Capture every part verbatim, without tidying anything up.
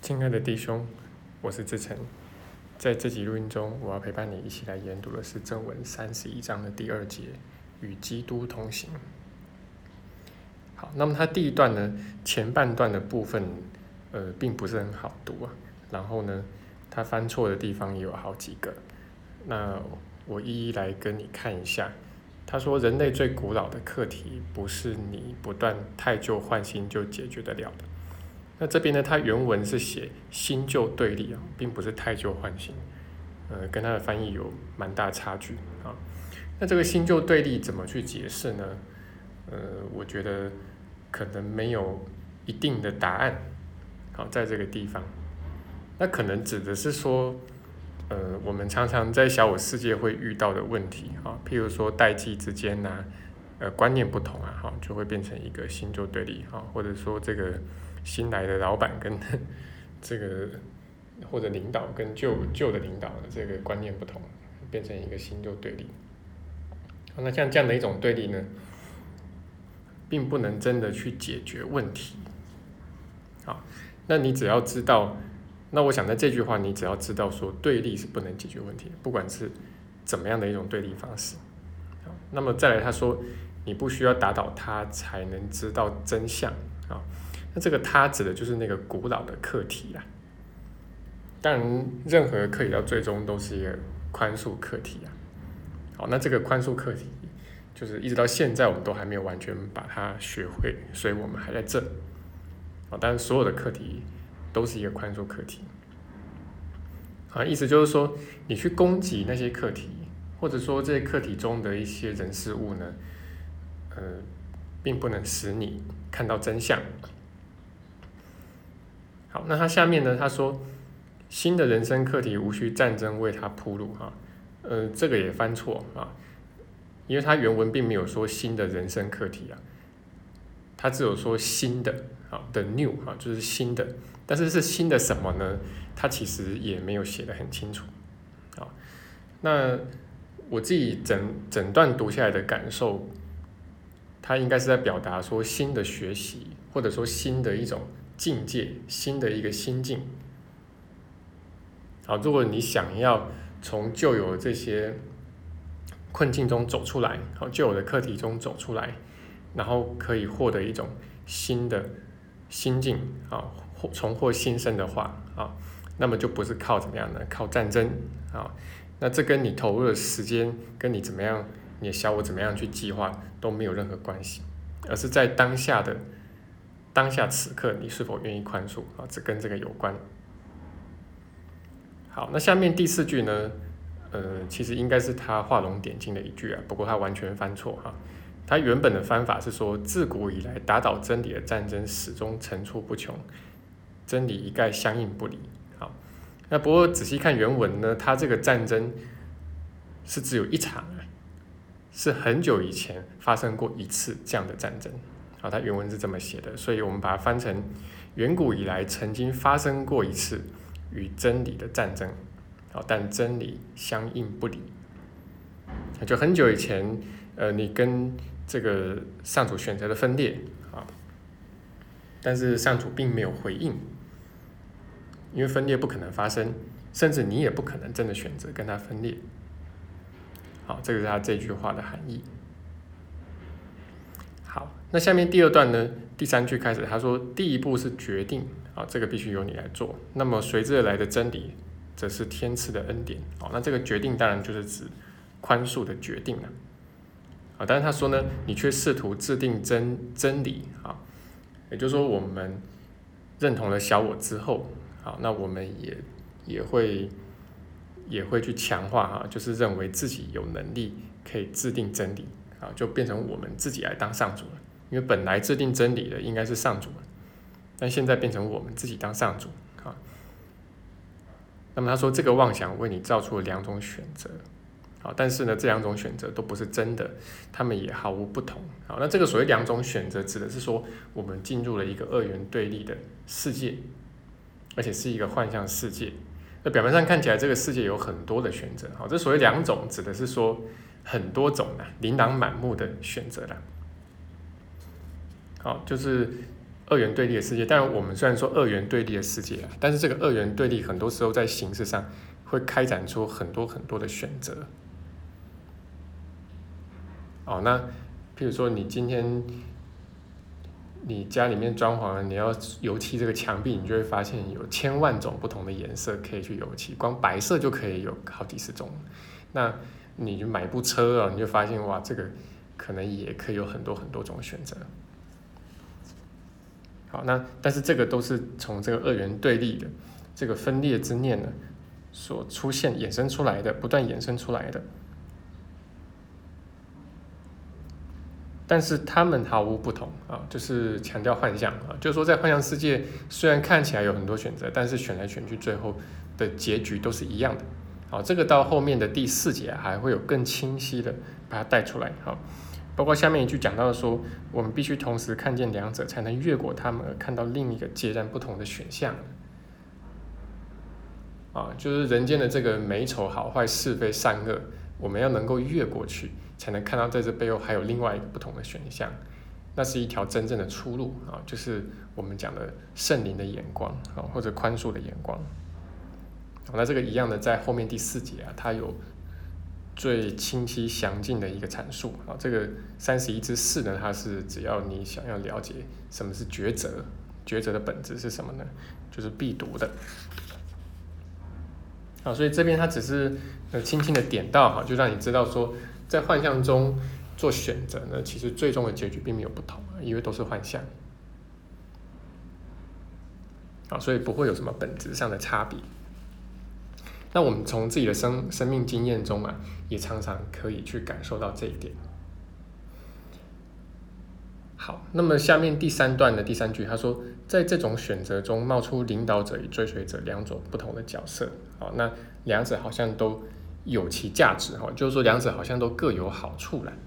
亲爱的弟兄，我是志成。在这集录音中，我要陪伴你一起来研读的是正文三十一章的第二节，与基督同行。好，那么它第一段呢，前半段的部分，呃，并不是很好读啊。然后呢，它翻错的地方也有好几个。那我一一来跟你看一下。他说，人类最古老的课题，不是你不断汰旧换新就解决得了的。那这边呢，它原文是写新旧对立啊，并不是汰旧换新，呃，跟它的翻译有蛮大差距啊。那这个新旧对立怎么去解释呢？呃，我觉得可能没有一定的答案。好，在这个地方，那可能指的是说，呃，我们常常在小我世界会遇到的问题啊，譬如说代际之间呐、啊，呃，观念不同啊，哈，就会变成一个新旧对立啊，或者说这个新来的老板跟这个或者领导跟旧旧的领导的这个观念不同，变成一个新旧对立。那像这样的一种对立呢，并不能真的去解决问题。好，那你只要知道。那我想在这句话，你只要知道说对立是不能解决问题的，不管是怎么样的一种对立方式。那么再来，他说你不需要打倒他才能知道真相啊。那这个他指的就是那个古老的课题啦。当然，任何课题到最终都是一个宽恕课题啊。好，那这个宽恕课题就是一直到现在我们都还没有完全把它学会，所以我们还在这。好，但是所有的课题都是一个宽恕课题，啊，意思就是说，你去攻击那些课题，或者说这些课题中的一些人事物呢，呃，并不能使你看到真相。好，那他下面呢，他说，新的人生课题无需战争为他铺路哈，呃，这个也翻错啊，因为他原文并没有说新的人生课题啊，他只有说新的啊的 new 啊，就是新的。但是是新的什么呢？他其实也没有写得很清楚，啊，那我自己整整段读下来的感受，他应该是在表达说新的学习，或者说新的一种境界，新的一个心境。好，如果你想要从旧有的这些困境中走出来，好，旧有的课题中走出来，然后可以获得一种新的心境啊。重获新生的话啊，那么就不是靠怎么样呢？靠战争啊，那这跟你投入的时间，跟你怎么样，你的小我怎么样去计划都没有任何关系，而是在当下的当下此刻，你是否愿意宽恕啊？这跟这个有关。好，那下面第四句呢？呃，其实应该是他画龙点睛的一句啊，不过他完全翻错哈。他原本的翻法是说，自古以来打倒真理的战争始终层出不穷。真理一概相应不离。好，那不过仔细看原文呢，它这个战争是只有一场，是很久以前发生过一次这样的战争。好，它原文是这么写的，所以我们把它翻成远古以来曾经发生过一次与真理的战争。好，但真理相应不离。就很久以前，呃，你跟这个上主选择的分裂啊，但是上主并没有回应。因为分裂不可能发生，甚至你也不可能真的选择跟他分裂。好，这个是他这句话的含义。好，那下面第二段呢，第三句开始，他说第一步是决定，啊，这个必须由你来做。那么随之而来的真理，则是天赐的恩典。好，那这个决定当然就是指宽恕的决定了。啊，但是他说呢，你却试图制定真真理啊，也就是说我们认同了小我之后。好，那我们也也会也会去强化哈，就是认为自己有能力可以制定真理啊，就变成我们自己来当上主了。因为本来制定真理的应该是上主，但现在变成我们自己当上主啊。那么他说，这个妄想为你造出了两种选择，好，但是呢，这两种选择都不是真的，他们也毫无不同。好，那这个所谓两种选择，指的是说我们进入了一个二元对立的世界。而且是一个幻象世界，那表面上看起来这个世界有很多的选择，好，这所谓两种指的是说很多种的琳琅满目的选择啦。好，就是二元对立的世界。当然，我们虽然说二元对立的世界啊，但是这个二元对立很多时候在形式上会开展出很多很多的选择。哦，那譬如说你今天你家里面装潢，你要油漆这个墙壁，你就会发现有千万种不同的颜色可以去油漆，光白色就可以有好几十种。那你就买部车啊，你就发现哇，这个可能也可以有很多很多种选择。好，那但是这个都是从这个二元对立的这个分裂之念呢所出现衍生出来的，不断衍生出来的。但是他们毫无不同啊，就是强调幻象啊，就是说在幻象世界虽然看起来有很多选择，但是选来选去最后的结局都是一样的。好，这个到后面的第四节还会有更清晰的把它带出来。好，包括下面一句讲到说，我们必须同时看见两者，才能越过他们而看到另一个截然不同的选项。啊，就是人间的这个美丑好坏是非善恶，我们要能够越过去，才能看到在这背后还有另外一个不同的选项，那是一条真正的出路啊，就是我们讲的圣灵的眼光啊，或者宽恕的眼光。那这个一样的，在后面第四节啊，它有最清晰详尽的一个阐述啊。这个三十一之四呢，它是只要你想要了解什么是抉择，抉择的本质是什么呢？就是必读的。好，所以这边它只是呃轻轻的点到哈，就让你知道说，在幻象中做选择呢，其实最终的结局并没有不同，因为都是幻象。啊，所以不会有什么本质上的差别。那我们从自己的生生命经验中啊，也常常可以去感受到这一点。好，那么下面第三段的第三句，他说，在这种选择中冒出领导者与追随者两种不同的角色。好，那两者好像都有其价值，就是说两者好像都各有好处啦。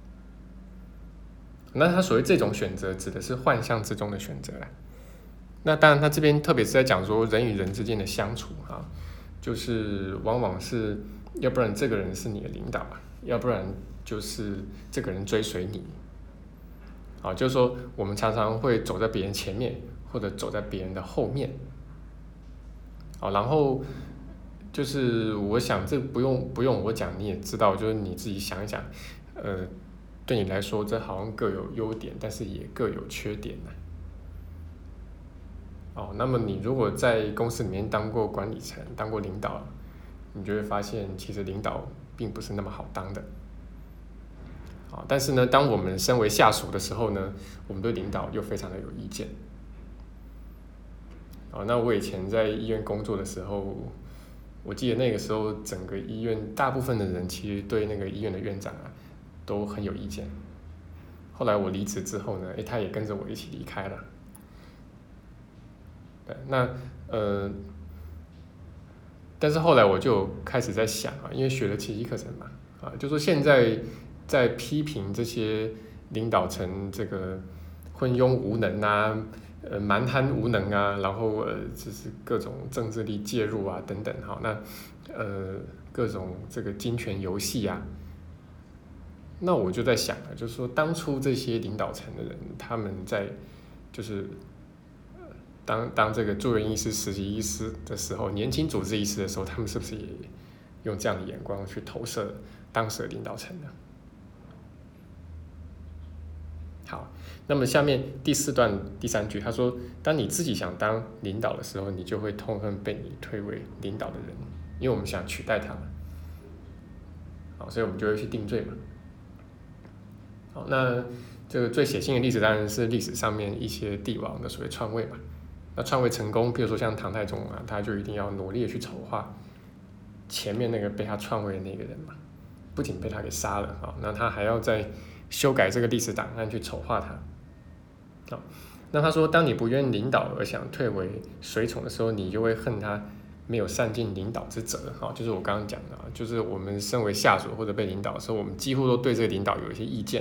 那他所谓这种选择，指的是幻象之中的选择啦。那当然，他这边特别是在讲说人与人之间的相处啊。就是往往是，要不然这个人是你的领导，要不然就是这个人追随你。啊，就是说我们常常会走在别人前面，或者走在别人的后面。啊，然后就是我想这不用不用我讲你也知道，就是你自己想一想，呃，对你来说这好像各有优点，但是也各有缺点呢。哦，那么你如果在公司里面当过管理层、当过领导，你就会发现，其实领导并不是那么好当的。啊，但是呢，当我们身为下属的时候呢，我们对领导又非常的有意见。啊，那我以前在医院工作的时候，我记得那个时候整个医院大部分的人其实对那个医院的院长啊都很有意见。后来我离职之后呢，诶，他也跟着我一起离开了。对，那呃，但是后来我就开始在想啊，因为学了奇迹课程嘛，啊，就说现在在批评这些领导层这个昏庸无能啊，呃蛮贪无能啊，然后呃就是各种政治力介入啊等等，好，那呃各种这个金权游戏啊，那我就在想啊，就是说当初这些领导层的人，他们在就是当当这个住院医师、实习医师的时候，年轻主治医师的时候，他们是不是也用这样的眼光去投射当时的领导层呢？好，那么下面第四段第三句，他说：当你自己想当领导的时候，你就会痛恨被你推为领导的人，因为我们想取代他们。好，所以我们就会去定罪嘛。好，那这个最血腥的例子当然是历史上面一些帝王的所谓篡位嘛。那篡位成功，比如说像唐太宗啊，他就一定要努力的去丑化前面那个被他篡位的那个人嘛，不仅被他给杀了啊，那他还要再修改这个历史档案去丑化他。那他说，当你不愿领导而想退为随从的时候，你就会恨他没有善尽领导之责。就是我刚刚讲的，就是我们身为下属或者被领导的时候，我们几乎都对这个领导有一些意见。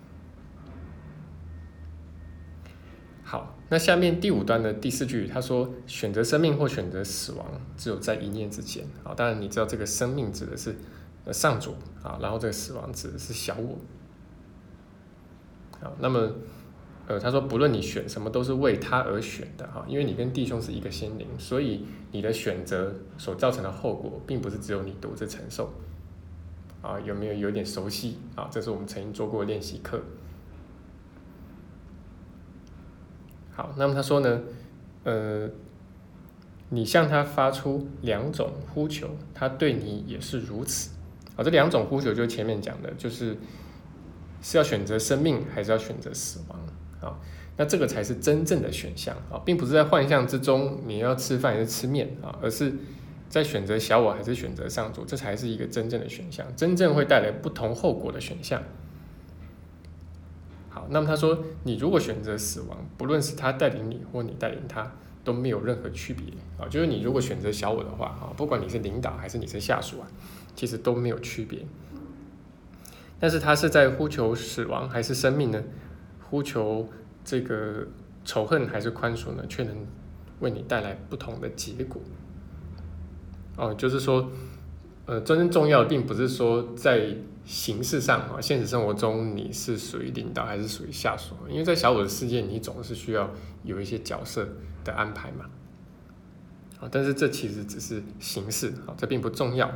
好，那下面第五段的第四句，他说：选择生命或选择死亡，只有在一念之间。好，当然你知道这个生命指的是上主啊，然后这个死亡指的是小我。好，那么呃，他说不论你选什么都是为他而选的哈，因为你跟弟兄是一个心灵，所以你的选择所造成的后果，并不是只有你独自承受。啊，有没有有点熟悉啊？这是我们曾经做过练习课。好，那么他说呢，呃，你向他发出两种呼求，他对你也是如此。啊，这两种呼求就是前面讲的，就是是要选择生命，还是要选择死亡？啊，那这个才是真正的选项啊，并不是在幻象之中你要吃饭还是吃面啊，而是在选择小我还是选择上主，这才是一个真正的选项，真正会带来不同后果的选项。好，那么他说，你如果选择死亡，不论是他带领你或你带领他，都没有任何区别啊。就是你如果选择小我的话啊，不管你是领导还是你是下属啊，其实都没有区别。但是他是在呼求死亡还是生命呢？呼求这个仇恨还是宽恕呢？却能为你带来不同的结果。哦，就是说，呃，真正重要的并不是说在形式上啊，现实生活中你是属于领导还是属于下属，因为在小我的世界，你总是需要有一些角色的安排嘛。啊，但是这其实只是形式啊，这并不重要。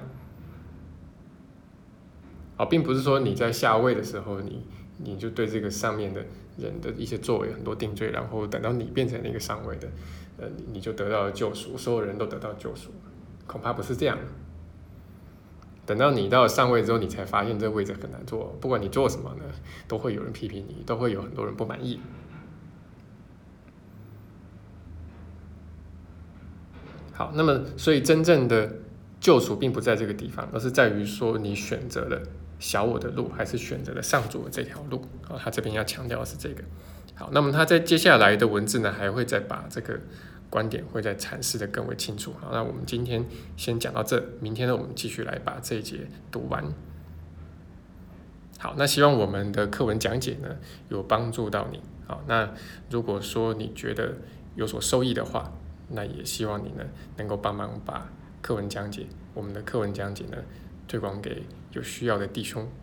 啊，并不是说你在下位的时候，你你就对这个上面的人的一些作为很多定罪，然后等到你变成那个上位的，呃，你就得到了救赎，所有人都得到救赎，恐怕不是这样。等到你到了上位之后，你才发现这个位置很难做，不管你做什么呢，都会有人批评你，都会有很多人不满意。好，那么所以真正的救赎并不在这个地方，而是在于说你选择了小我的路，还是选择了上主的这条路。好，他这边要强调的是这个。好，那么他在接下来的文字呢，还会再把这个观点会再阐释的更为清楚。好，那我们今天先讲到这，明天呢我们继续来把这一节读完。好，那希望我们的课文讲解呢有帮助到你。好，那如果说你觉得有所受益的话，那也希望你呢能够帮忙把课文讲解，我们的课文讲解呢推广给有需要的弟兄